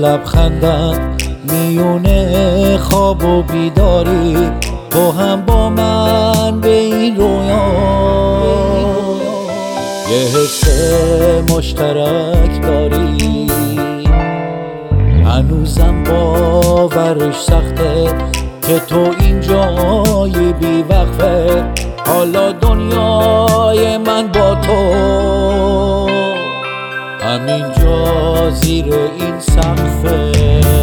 لبخندم میونه خواب و بیداری، تو هم با من به این رویا یه حس مشترک داری. هنوزم باورش سخته که تو اینجای بی وقفه، حالا دنیای من با تو همینجا زیر این سقفه.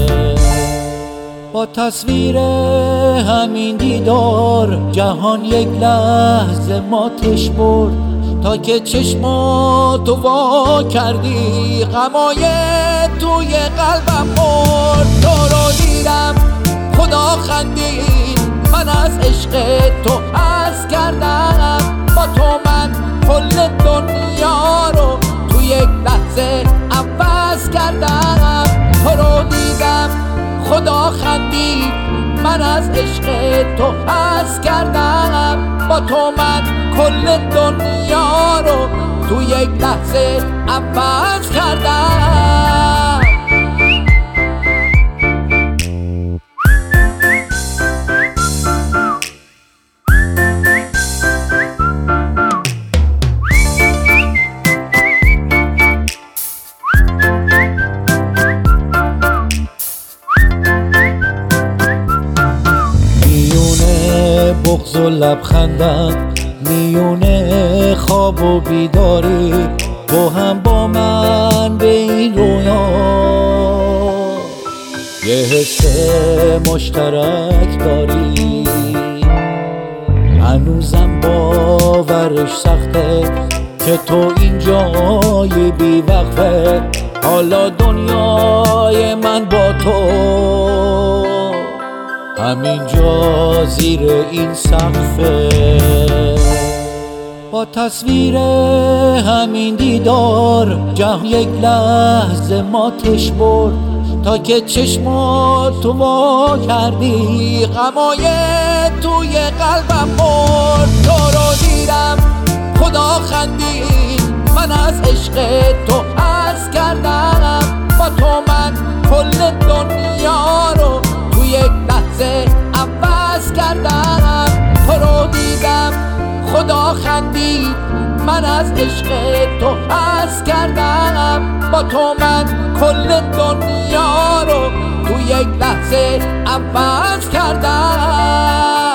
با تصویر همین دیدار جهان یک لحظه ماتش برد، تا که چشماتو وا کردی غمای توی قلبم مرد. تو رو دیدم خدا خندید، من از عشق تو حس کردم، با تو من کل دنیا رو تو یک لحظه عوض کردم. تو رو دیدم خدا خندید، من از عشق تو حس کردم، با تو من کل دنیا رو تو یک لحظه عوض کردم. بغض و لبخندم میونه خواب و بیداری، تو هم با من به این رویا یه حس مشترک داری. هنوزم باورش سخته که تو اینجای بی وقفه، حالا دنیای من با تو همینجا زیر این سقفه. با تصویر همین دیدار جهان یک لحظه ماتش برد، تا که چشماتو وا کردی غمای توی قلبم مرد. تو رو دیدم خدا خندید، من از عشق تو حس کردم، با تو من کل دنیا رو تو یک لحظه عوض کردم. تو رو دیدم خدا خندید، من از عشق تو حس کردم، با تو من کل دنیا رو تو یک لحظه عوض کردم.